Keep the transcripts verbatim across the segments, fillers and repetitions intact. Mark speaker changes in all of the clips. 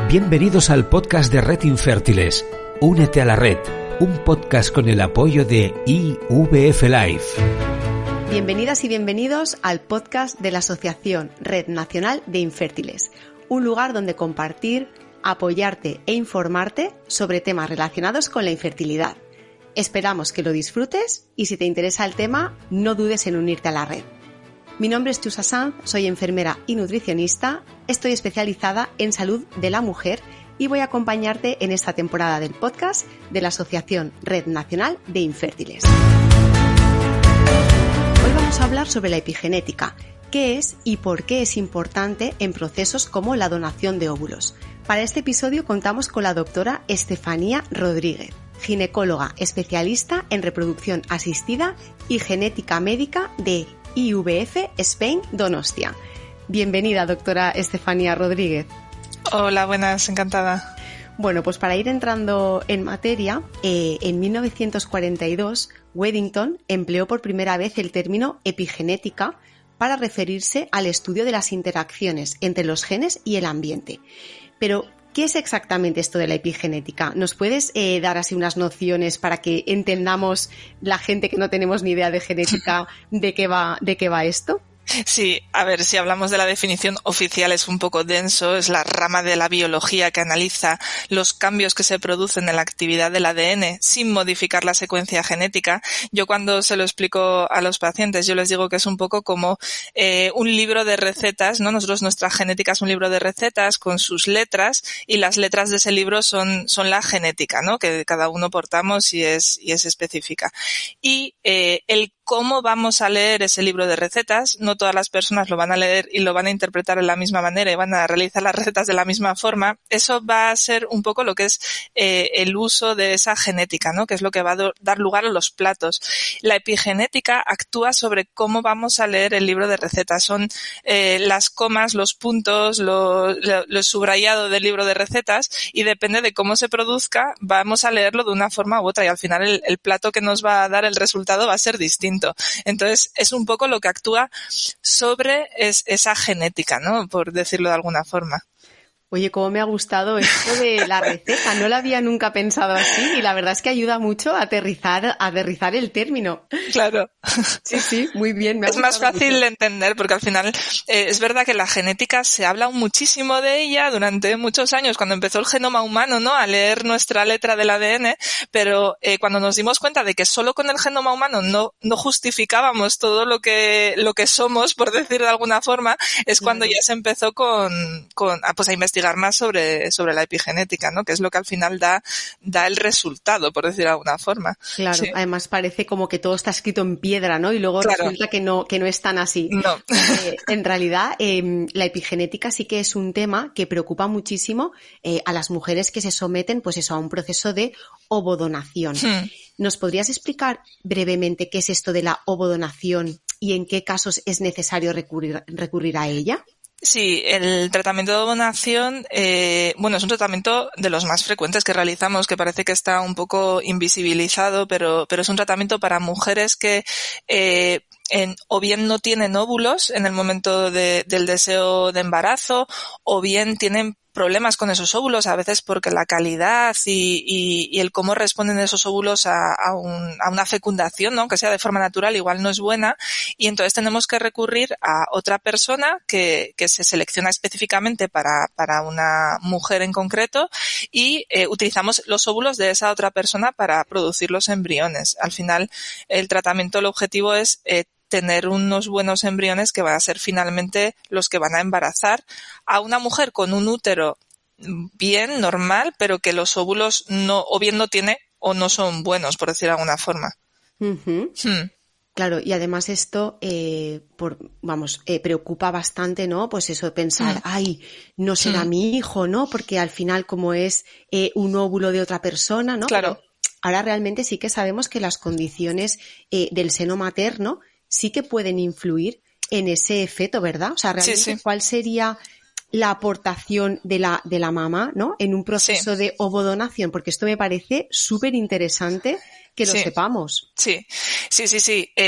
Speaker 1: Bienvenidos al podcast de Red Infértiles. Únete a la red, un podcast con el apoyo de I V F Life.
Speaker 2: Bienvenidas y bienvenidos al podcast de la Asociación Red Nacional de Infértiles, un lugar donde compartir, apoyarte e informarte sobre temas relacionados con la infertilidad. Esperamos que lo disfrutes y si te interesa el tema, no dudes en unirte a la red. Mi nombre es Chusa Sanz, soy enfermera y nutricionista, estoy especializada en salud de la mujer y voy a acompañarte en esta temporada del podcast de la Asociación Red Nacional de Infértiles. Hoy vamos a hablar sobre la epigenética, qué es y por qué es importante en procesos como la donación de óvulos. Para este episodio contamos con la doctora Estefanía Rodríguez, ginecóloga especialista en reproducción asistida y genética médica de I V F Spain Donostia. Bienvenida, doctora Estefanía Rodríguez.
Speaker 3: Hola, buenas, encantada.
Speaker 2: Bueno, pues para ir entrando en materia, eh, en mil novecientos cuarenta y dos, Weddington empleó por primera vez el término epigenética para referirse al estudio de las interacciones entre los genes y el ambiente. Pero, ¿qué es exactamente esto de la epigenética? ¿Nos puedes eh, dar así unas nociones para que entendamos la gente que no tenemos ni idea de genética de qué va, de qué va esto?
Speaker 3: Sí, a ver, si hablamos de la definición oficial es un poco denso, es la rama de la biología que analiza los cambios que se producen en la actividad del A D N sin modificar la secuencia genética. Yo cuando se lo explico a los pacientes, yo les digo que es un poco como eh, un libro de recetas, ¿no? Nosotros, nuestra genética es un libro de recetas con sus letras y las letras de ese libro son, son la genética, ¿no? Que cada uno portamos y es, y es específica. Y eh, el cómo vamos a leer ese libro de recetas, no todas las personas lo van a leer y lo van a interpretar de la misma manera y van a realizar las recetas de la misma forma. Eso va a ser un poco lo que es eh, el uso de esa genética, ¿no? Que es lo que va a do- dar lugar a los platos. La epigenética actúa sobre cómo vamos a leer el libro de recetas. Son eh, las comas, los puntos, lo, lo, lo subrayado del libro de recetas y depende de cómo se produzca, vamos a leerlo de una forma u otra y al final el, el plato que nos va a dar el resultado va a ser distinto. Entonces, es un poco lo que actúa sobre es, esa genética, ¿no? Por decirlo de alguna forma.
Speaker 2: Oye, cómo me ha gustado esto de la receta. No lo había nunca pensado así y la verdad es que ayuda mucho a aterrizar, a aterrizar el término.
Speaker 3: Claro.
Speaker 2: Sí, sí, muy bien. Me ha
Speaker 3: es más fácil
Speaker 2: mucho.
Speaker 3: de entender porque al final eh, es verdad que la genética se habla muchísimo de ella durante muchos años cuando empezó el genoma humano, ¿no? A leer nuestra letra del A D N, pero eh, cuando nos dimos cuenta de que solo con el genoma humano no, no justificábamos todo lo que, lo que somos, por decir de alguna forma, es cuando ya se empezó con, con a, pues a investigar más sobre, sobre la epigenética, ¿no? Que es lo que al final da, da el resultado, por decir de alguna forma.
Speaker 2: Claro, sí. Además parece como que todo está escrito en piedra, ¿no? Y luego claro. resulta que no, que no es tan así.
Speaker 3: No.
Speaker 2: Eh, en realidad, eh, la epigenética sí que es un tema que preocupa muchísimo eh, a las mujeres que se someten, pues eso, a un proceso de ovodonación. Hmm. ¿Nos podrías explicar brevemente qué es esto de la ovodonación y en qué casos es necesario recurrir, recurrir a ella?
Speaker 3: Sí, el tratamiento de donación, eh, bueno, es un tratamiento de los más frecuentes que realizamos, que parece que está un poco invisibilizado, pero, pero es un tratamiento para mujeres que eh, en, o bien no tienen óvulos en el momento de, del deseo de embarazo, o bien tienen problemas con esos óvulos, a veces porque la calidad y, y, y el cómo responden esos óvulos a, a, un, a una fecundación, ¿no? Aunque sea de forma natural, igual no es buena, y entonces tenemos que recurrir a otra persona que, que se selecciona específicamente para, para una mujer en concreto y eh, utilizamos los óvulos de esa otra persona para producir los embriones. Al final, el tratamiento, el objetivo es eh, tener unos buenos embriones que van a ser finalmente los que van a embarazar a una mujer con un útero bien, normal, pero que los óvulos no, o bien no tiene o no son buenos, por decir de alguna forma.
Speaker 2: Uh-huh. Hmm. Claro, y además esto, eh, por, vamos, eh, preocupa bastante, ¿no? Pues eso de pensar, mm. ay, no será mm. mi hijo, ¿no? Porque al final como es eh, un óvulo de otra persona, ¿no?
Speaker 3: Claro.
Speaker 2: Pero ahora realmente sí que sabemos que las condiciones eh, del seno materno sí que pueden influir en ese feto, ¿verdad? O sea, realmente,
Speaker 3: sí, sí.
Speaker 2: ¿cuál sería la aportación de la, de la mamá, ¿no? En un proceso sí. de ovodonación, porque esto me parece súper interesante que lo
Speaker 3: sí.
Speaker 2: sepamos.
Speaker 3: Sí, sí, sí, sí. Eh,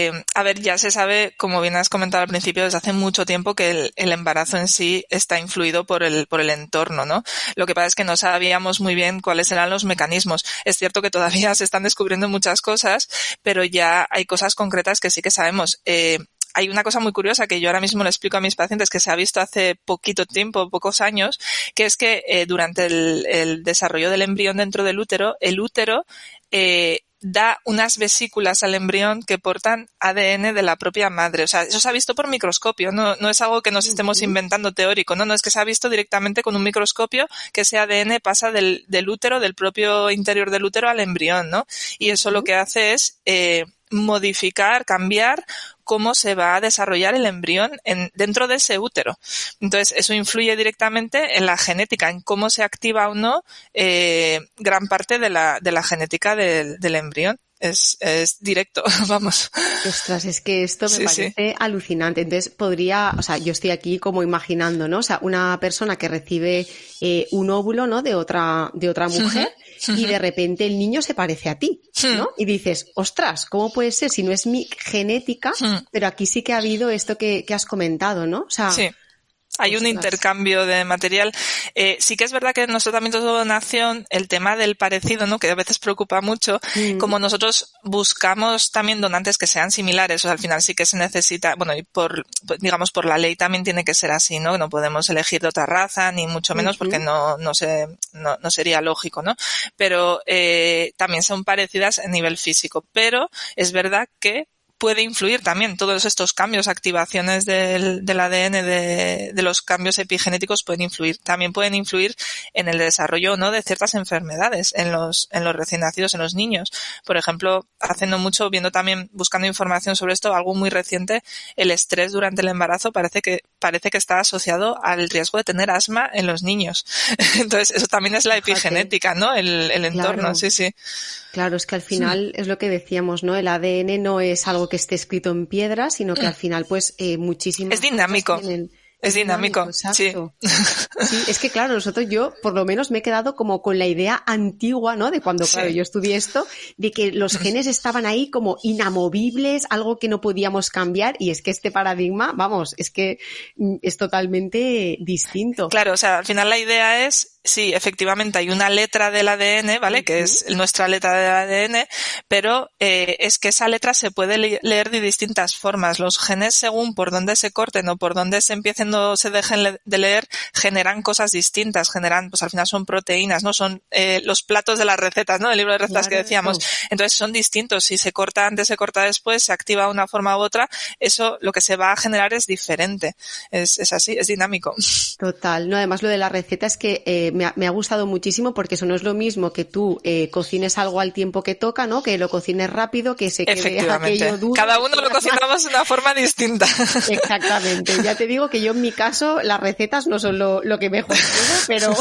Speaker 3: eh, a ver, ya se sabe, como bien has comentado al principio, desde hace mucho tiempo que el, el embarazo en sí está influido por el, por el entorno, ¿no? Lo que pasa es que no sabíamos muy bien cuáles eran los mecanismos. Es cierto que todavía se están descubriendo muchas cosas, pero ya hay cosas concretas que sí que sabemos. Eh, Hay una cosa muy curiosa que yo ahora mismo le explico a mis pacientes, que se ha visto hace poquito tiempo, pocos años, que es que eh, durante el, el desarrollo del embrión dentro del útero, el útero eh, da unas vesículas al embrión que portan A D N de la propia madre. O sea, eso se ha visto por microscopio, no, no es algo que nos estemos inventando teórico, no, no, es que se ha visto directamente con un microscopio que ese A D N pasa del, del útero, del propio interior del útero al embrión, ¿no? Y eso lo que hace es eh, modificar, cambiar cómo se va a desarrollar el embrión en, dentro de ese útero. Entonces, eso influye directamente en la genética, en cómo se activa o no eh, gran parte de la, de la genética del, del embrión. Es, es directo, vamos.
Speaker 2: Ostras, es que esto me
Speaker 3: sí,
Speaker 2: parece
Speaker 3: sí.
Speaker 2: alucinante. Entonces podría, o sea, yo estoy aquí como imaginando, ¿no? O sea, una persona que recibe eh, un óvulo, ¿no? De otra, de otra mujer uh-huh. y de repente el niño se parece a ti, ¿no? Uh-huh. Y dices, ostras, ¿cómo puede ser si no es mi genética? Uh-huh. Pero aquí sí que ha habido esto que, que has comentado, ¿no? O sea,
Speaker 3: sí. Hay un intercambio de material. Eh, sí que es verdad que en nuestros tratamientos de donación el tema del parecido, ¿no? Que a veces preocupa mucho. Mm. Como nosotros buscamos también donantes que sean similares, o sea, al final sí que se necesita, bueno, y por, digamos, por la ley también tiene que ser así, ¿no? No podemos elegir de otra raza, ni mucho menos, uh-huh. porque no, no se, no, no sería lógico, ¿no? Pero, eh, también son parecidas a nivel físico. Pero es verdad que puede influir también todos estos cambios, activaciones del, del A D N, de, de los cambios epigenéticos pueden influir. También pueden influir en el desarrollo, ¿no? de ciertas enfermedades en los, en los recién nacidos, en los niños. Por ejemplo, hace no mucho, viendo también, buscando información sobre esto, algo muy reciente, el estrés durante el embarazo parece que, parece que está asociado al riesgo de tener asma en los niños. Entonces, eso también es la epigenética, ¿no? El, el entorno, claro. sí, sí.
Speaker 2: Claro, es que al final sí. es lo que decíamos, ¿no? El A D N no es algo que esté escrito en piedra, sino que al final, pues, eh, muchísimas
Speaker 3: es dinámico.
Speaker 2: Tienen...
Speaker 3: Es dinámico,
Speaker 2: exacto.
Speaker 3: sí.
Speaker 2: Sí, es que claro, nosotros, yo por lo menos me he quedado como con la idea antigua, ¿no? De cuando, sí. claro, yo estudié esto, de que los genes estaban ahí como inamovibles, algo que no podíamos cambiar, y es que este paradigma, vamos, es que es totalmente distinto.
Speaker 3: Claro, o sea, al final la idea es, sí, efectivamente hay una letra del A D N, ¿vale? Uh-huh. Que es nuestra letra del A D N, pero eh, es que esa letra se puede le- leer de distintas formas. Los genes, según por dónde se corten o por dónde se empiecen o se dejen de leer, generan cosas distintas, generan, pues al final son proteínas, ¿no? Son eh, los platos de las recetas, ¿no? El libro de recetas claro, que decíamos. Eso. Entonces son distintos. Si se corta antes, se corta después, se activa de una forma u otra, eso lo que se va a generar es diferente. Es, es así, es dinámico.
Speaker 2: Total. No, además lo de la receta es que eh, me, ha, me ha gustado muchísimo porque eso no es lo mismo que tú eh, cocines algo al tiempo que toca, ¿no? Que lo cocines rápido, que se quede aquello duro.
Speaker 3: Cada uno lo cocinamos de una forma distinta.
Speaker 2: Exactamente. Ya te digo que yo en mi caso las recetas no son lo, lo que mejor puedo, pero...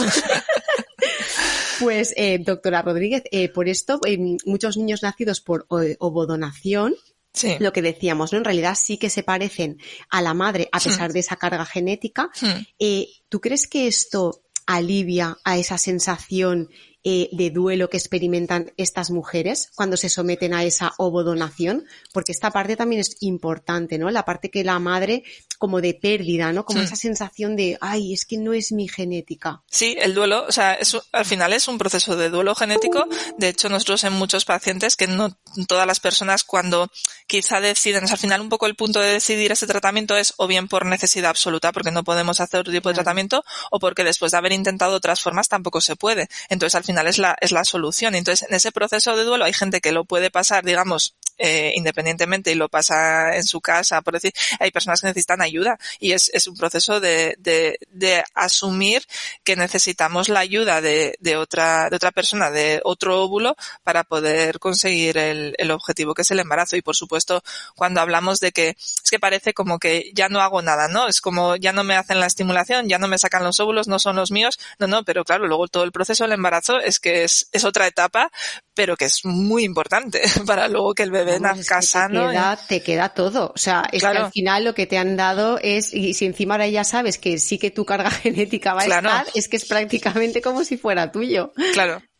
Speaker 2: Pues, eh, doctora Rodríguez, eh, por esto, eh, muchos niños nacidos por ovodonación, sí. lo que decíamos, ¿no? En realidad sí que se parecen a la madre a pesar de esa carga genética. Eh, ¿Tú crees que esto alivia a esa sensación eh, de duelo que experimentan estas mujeres cuando se someten a esa ovodonación? Porque esta parte también es importante, ¿no? La parte que la madre, como de pérdida, ¿no? Como sí. esa sensación de, ay, es que no es mi genética.
Speaker 3: Sí, el duelo, o sea, es, al final es un proceso de duelo genético. De hecho, nosotros en muchos pacientes, que no todas las personas cuando quizá deciden, o sea, al final un poco el punto de decidir ese tratamiento es o bien por necesidad absoluta, porque no podemos hacer otro tipo de claro. tratamiento, o porque después de haber intentado otras formas tampoco se puede. Entonces, al final es la, es la solución. Entonces, en ese proceso de duelo hay gente que lo puede pasar, digamos, eh, independientemente y lo pasa en su casa, por decir, hay personas que necesitan ayuda y es, es un proceso de, de, de asumir que necesitamos la ayuda de, de otra, de otra persona, de otro óvulo para poder conseguir el, el objetivo que es el embarazo. Y por supuesto, cuando hablamos de que es que parece como que ya no hago nada, ¿no? Es como ya no me hacen la estimulación, ya no me sacan los óvulos, no son los míos. No, no, pero claro, luego todo el proceso del embarazo es que es, es otra etapa, pero que es muy importante para luego que el bebé
Speaker 2: Vamos,
Speaker 3: nazca
Speaker 2: es que
Speaker 3: sano.
Speaker 2: Te queda, y... te queda todo. O sea, es claro. que al final lo que te han dado es, y si encima ahora ya sabes que sí que tu carga genética va a claro. estar, es que es prácticamente como si fuera tuyo.
Speaker 3: Claro.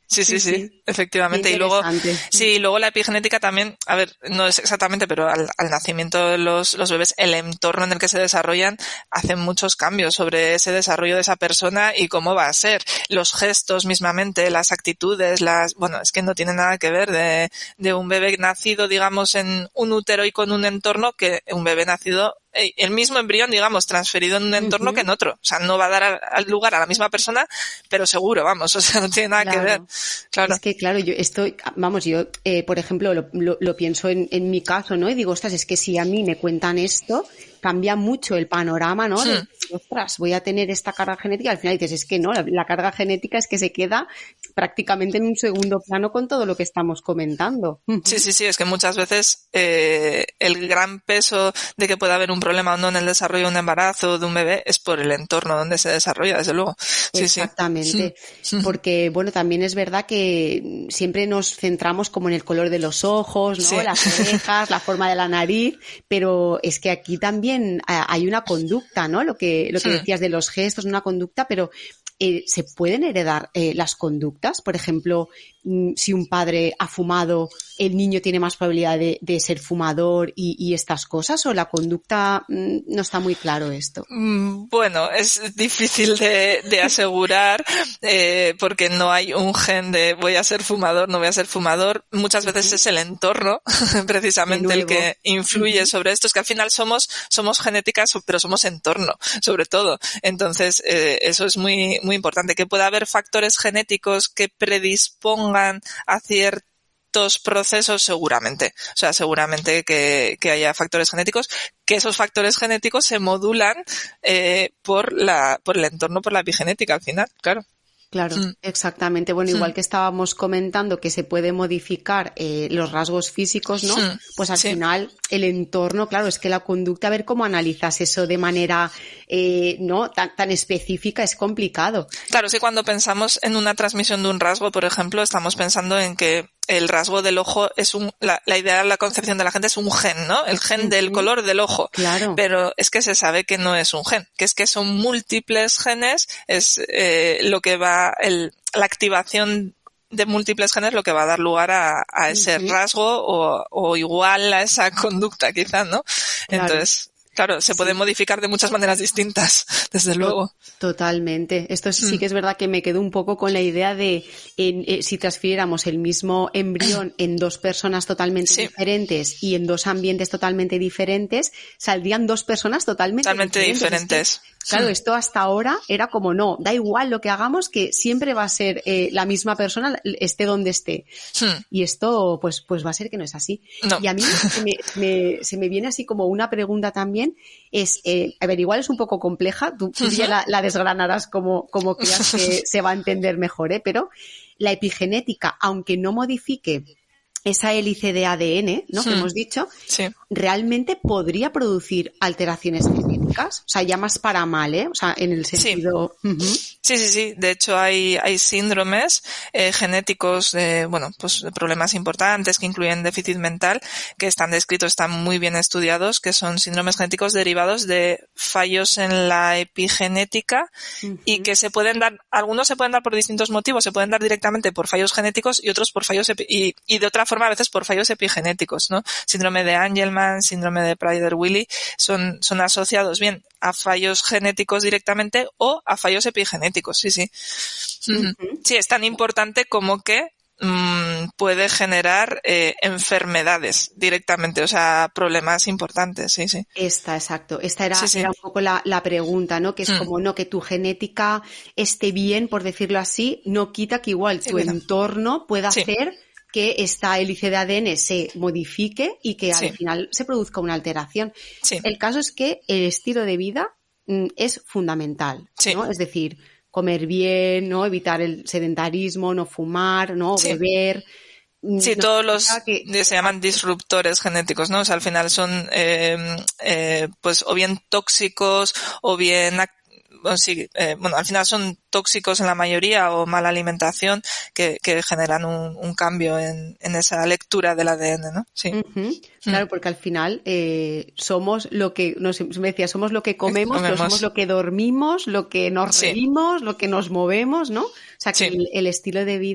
Speaker 3: Sí, sí, sí, sí, efectivamente. Y luego, sí, luego la epigenética también, a ver, no es exactamente, pero al, al nacimiento de los, los bebés, el entorno en el que se desarrollan hace muchos cambios sobre ese desarrollo de esa persona y cómo va a ser. Los gestos mismamente, las actitudes, las, bueno, es que no tiene nada que ver de, de un bebé nacido, digamos, en un útero y con un entorno que un bebé nacido el mismo embrión, digamos, transferido en un entorno uh-huh. que en otro. O sea, no va a dar al lugar a la misma persona, pero seguro, vamos, o sea, no tiene nada claro. que ver. Claro.
Speaker 2: Es que, claro, yo estoy, vamos, yo, eh, por ejemplo, lo, lo, lo pienso en, en mi caso, ¿no? Y digo, ostras, es que si a mí me cuentan esto, cambia mucho el panorama, ¿no? De, hmm. ostras, voy a tener esta carga genética. Al final dices, es que no, la, la carga genética es que se queda prácticamente en un segundo plano con todo lo que estamos comentando.
Speaker 3: Sí, sí, sí, es que muchas veces eh, el gran peso de que pueda haber un problema o no en el desarrollo de un embarazo de un bebé es por el entorno donde se desarrolla, desde luego. Sí,
Speaker 2: exactamente,
Speaker 3: sí.
Speaker 2: Porque, bueno, también es verdad que siempre nos centramos como en el color de los ojos, ¿no? Sí. Las orejas, la forma de la nariz, pero es que aquí también hay una conducta, ¿no? Lo que, lo que sí. decías de los gestos, una conducta, pero eh, ¿se pueden heredar eh, las conductas? Por ejemplo, si un padre ha fumado, el niño tiene más probabilidad de, de ser fumador y, y estas cosas, o la conducta no está muy claro esto.
Speaker 3: Bueno, es difícil de, de asegurar eh, porque no hay un gen de voy a ser fumador, no voy a ser fumador. Muchas veces uh-huh. es el entorno precisamente el que influye uh-huh. sobre esto. Es que al final somos somos genéticas, pero somos entorno, sobre todo. Entonces eh, eso es muy muy importante, que pueda haber factores genéticos que predispongan a ciertos procesos, seguramente. O sea, seguramente que, que haya factores genéticos, que esos factores genéticos se modulan eh, por la por el entorno, por la epigenética al final, claro.
Speaker 2: Claro, mm. exactamente. Bueno, igual mm. que estábamos comentando que se puede modificar eh, los rasgos físicos, ¿no? Mm. Pues al sí. final el entorno, claro, es que la conducta, a ver cómo analizas eso de manera eh, no tan, tan específica es complicado.
Speaker 3: Claro, sí, cuando pensamos en una transmisión de un rasgo, por ejemplo, estamos pensando en que el rasgo del ojo es un, la, la idea, la concepción de la gente es un gen, ¿no? El gen uh-huh. del color del ojo.
Speaker 2: Claro.
Speaker 3: Pero es que se sabe que no es un gen, que es que son múltiples genes, es eh, lo que va, el, la activación de múltiples genes lo que va a dar lugar a, a ese uh-huh. rasgo o, o igual a esa conducta quizás, ¿no? Claro. Entonces, claro, se puede sí. modificar de muchas maneras distintas, desde luego.
Speaker 2: Totalmente. Esto sí que es verdad que me quedo un poco con la idea de en, eh, si transfiriéramos el mismo embrión en dos personas totalmente sí. diferentes y en dos ambientes totalmente diferentes, saldrían dos personas totalmente,
Speaker 3: totalmente diferentes.
Speaker 2: diferentes. Es que, claro, esto hasta ahora era como no, da igual lo que hagamos, que siempre va a ser eh, la misma persona, esté donde esté. Hmm. Y esto, pues, pues va a ser que no es así.
Speaker 3: No.
Speaker 2: Y a mí se me, me, se me viene así como una pregunta también, es, eh, a ver, igual es un poco compleja, tú, tú ya la, la desgranarás como, como creas que se va a entender mejor, ¿eh? Pero la epigenética, aunque no modifique esa hélice de A D N, ¿no? Sí. Que hemos dicho,
Speaker 3: sí.
Speaker 2: realmente podría producir alteraciones genéticas, o sea, ya más para mal, ¿eh? O sea, en el sentido...
Speaker 3: Sí, uh-huh. sí, sí, sí. De hecho, hay, hay síndromes eh, genéticos de, bueno, pues de problemas importantes que incluyen déficit mental, que están descritos, están muy bien estudiados, que son síndromes genéticos derivados de fallos en la epigenética uh-huh. y que se pueden dar, algunos se pueden dar por distintos motivos, se pueden dar directamente por fallos genéticos y otros por fallos epi- y, y de otra forma a veces por fallos epigenéticos, ¿no? Síndrome de Angelman, síndrome de Prader-Willi son, son asociados bien a fallos genéticos directamente o a fallos epigenéticos, sí, sí. Uh-huh. Sí, es tan importante como que mmm, puede generar eh, enfermedades directamente, o sea, problemas importantes, sí, sí.
Speaker 2: Esta, exacto. Esta era,
Speaker 3: sí, sí.
Speaker 2: era un poco la, la pregunta, ¿no? Que es mm. como, no, que tu genética esté bien, por decirlo así, no quita que igual tu sí, entorno pueda sí. hacer que esta hélice de A D N se modifique y que sí. al final se produzca una alteración.
Speaker 3: Sí.
Speaker 2: El caso es que el estilo de vida mm, es fundamental, sí. ¿no? Es decir, comer bien, ¿no? Evitar el sedentarismo, no fumar, ¿no? Sí. Beber.
Speaker 3: Sí,
Speaker 2: no
Speaker 3: todos los
Speaker 2: que...
Speaker 3: se llaman disruptores genéticos, ¿no? O sea, al final son, eh, eh, pues, o bien tóxicos o bien Bueno, sí, eh, bueno, al final son tóxicos en la mayoría o mala alimentación que, que generan un, un cambio en, en esa lectura del A D N, ¿no? Sí.
Speaker 2: Uh-huh. Claro, porque al final eh, somos lo que, nos me decía, somos lo que comemos, comemos. Pero somos lo que dormimos, lo que nos reímos, sí. lo que nos movemos, ¿no? O sea, que sí. el, el estilo de vida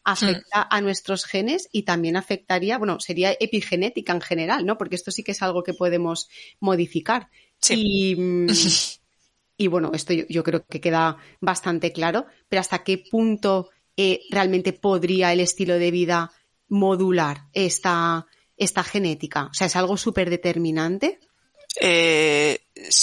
Speaker 2: afecta a nuestros genes y también afectaría, bueno, sería epigenética en general, ¿no? Porque esto sí que es algo que podemos modificar.
Speaker 3: Sí.
Speaker 2: Y, y bueno, esto yo, yo creo que queda bastante claro, pero ¿hasta qué punto eh, realmente podría el estilo de vida modular esta, esta genética? O sea, ¿es algo súper determinante?
Speaker 3: Eh,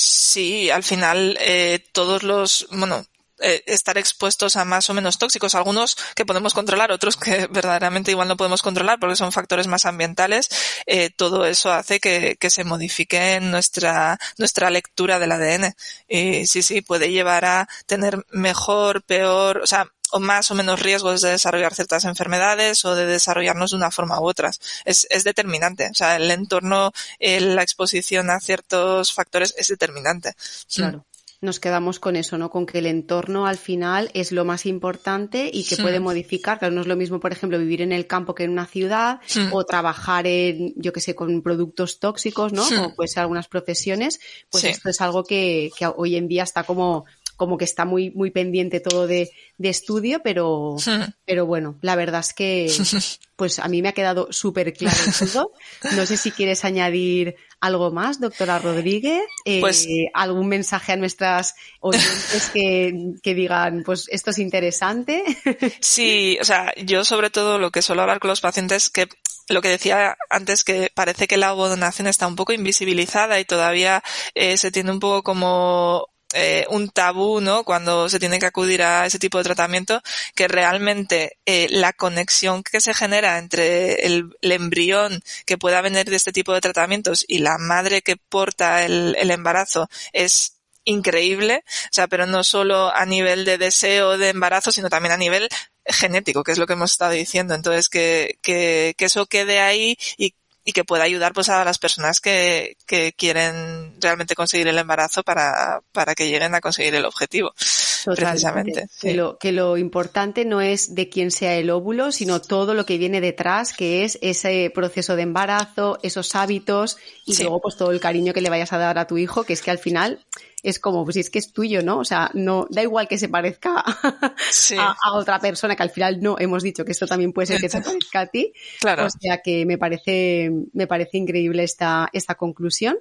Speaker 3: sí, al final eh, todos los, bueno, Eh, estar expuestos a más o menos tóxicos, algunos que podemos controlar, otros que verdaderamente igual no podemos controlar porque son factores más ambientales, eh, todo eso hace que, que se modifique nuestra, nuestra lectura del A D N. Y sí, sí, puede llevar a tener mejor, peor, o sea, o más o menos riesgos de desarrollar ciertas enfermedades o de desarrollarnos de una forma u otra. Es, es determinante. O sea, el entorno, eh, la exposición a ciertos factores es determinante.
Speaker 2: Claro. Nos quedamos con eso, ¿no? Con que el entorno al final es lo más importante y que sí. puede modificar. Claro, no es lo mismo, por ejemplo, vivir en el campo que en una ciudad sí. o trabajar en, yo qué sé, con productos tóxicos, ¿no? Sí. Como puede ser algunas profesiones. Pues sí. esto es algo que, que hoy en día está como, como que está muy, muy pendiente todo de, de estudio, pero, sí. pero bueno, la verdad es que pues a mí me ha quedado súper claro todo. No sé si quieres añadir algo más, doctora Rodríguez, eh, pues, algún mensaje a nuestras oyentes que, que digan, pues esto es interesante.
Speaker 3: Sí, o sea, yo sobre todo lo que suelo hablar con los pacientes, que lo que decía antes, que parece que la ovodonación está un poco invisibilizada y todavía eh, se tiene un poco como Eh, un tabú, ¿no? Cuando se tiene que acudir a ese tipo de tratamiento, que realmente eh, la conexión que se genera entre el, el embrión que pueda venir de este tipo de tratamientos y la madre que porta el, el embarazo es increíble, o sea, pero no solo a nivel de deseo de embarazo, sino también a nivel genético, que es lo que hemos estado diciendo. Entonces, que, que, que eso quede ahí y y que pueda ayudar pues a las personas que, que quieren realmente conseguir el embarazo para, para que lleguen a conseguir el objetivo. Totalmente. Precisamente.
Speaker 2: Que,
Speaker 3: sí.
Speaker 2: lo, que lo importante no es de quién sea el óvulo, sino todo lo que viene detrás, que es ese proceso de embarazo, esos hábitos y sí. luego pues todo el cariño que le vayas a dar a tu hijo, que es que al final es como, pues es que es tuyo, ¿no? O sea, no, da igual que se parezca sí. a, a otra persona, que al final no, hemos dicho que esto también puede ser que te parezca a ti.
Speaker 3: Claro.
Speaker 2: O sea que me parece, me parece increíble esta, esta conclusión.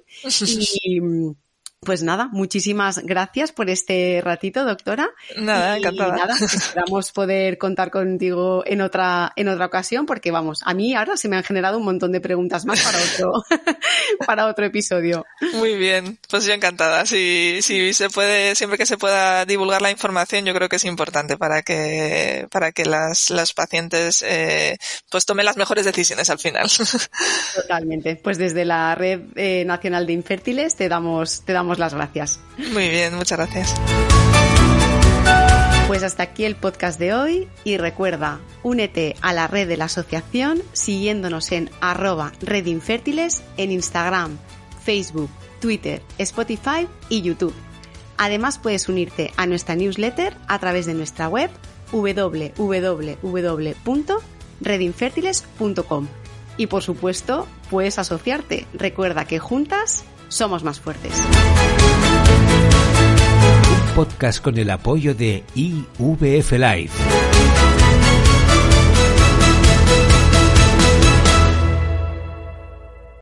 Speaker 2: Y pues nada, muchísimas gracias por este ratito, doctora.
Speaker 3: Nada,
Speaker 2: y
Speaker 3: encantada.
Speaker 2: Nada, esperamos poder contar contigo en otra, en otra ocasión, porque vamos, a mí ahora se me han generado un montón de preguntas más para otro, para otro episodio.
Speaker 3: Muy bien, pues yo encantada. Si, si se puede, siempre que se pueda divulgar la información, yo creo que es importante para que, para que las, las pacientes, eh, pues tomen las mejores decisiones al final.
Speaker 2: Totalmente. Pues desde la Red eh, Nacional de Infértiles te damos, te damos las gracias.
Speaker 3: Muy bien, muchas gracias.
Speaker 2: Pues hasta aquí el podcast de hoy y recuerda, únete a la red de la asociación siguiéndonos en arroba redinfértiles en Instagram, Facebook, Twitter, Spotify y YouTube. Además puedes unirte a nuestra newsletter a través de nuestra web doble u doble u doble u punto redinfértiles punto com y por supuesto puedes asociarte. Recuerda que juntas somos más fuertes.
Speaker 1: Un podcast con el apoyo de I V F Life.